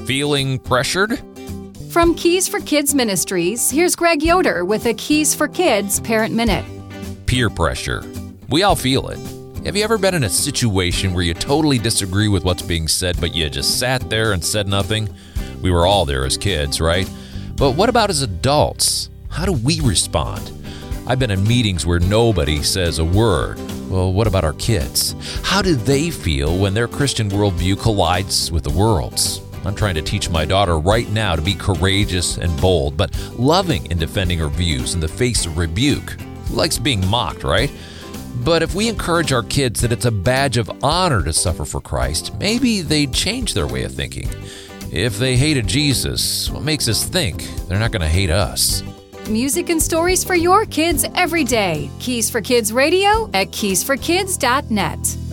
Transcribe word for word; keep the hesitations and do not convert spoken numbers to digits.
Feeling pressured? From Keys for Kids Ministries, here's Greg Yoder with a Keys for Kids Parent Minute. Peer pressure. We all feel it. Have you ever been in a situation where you totally disagree with what's being said, but you just sat there and said nothing? We were all there as kids, right? But what about as adults? How do we respond? I've been in meetings where nobody says a word. Well, what about our kids? How do they feel when their Christian worldview collides with the world's? I'm trying to teach my daughter right now to be courageous and bold, but loving in defending her views in the face of rebuke. Who likes being mocked, right? But if we encourage our kids that it's a badge of honor to suffer for Christ, maybe they'd change their way of thinking. If they hated Jesus, what makes us think they're not going to hate us? Music and stories for your kids every day. Keys for Kids Radio at keys for kids dot net.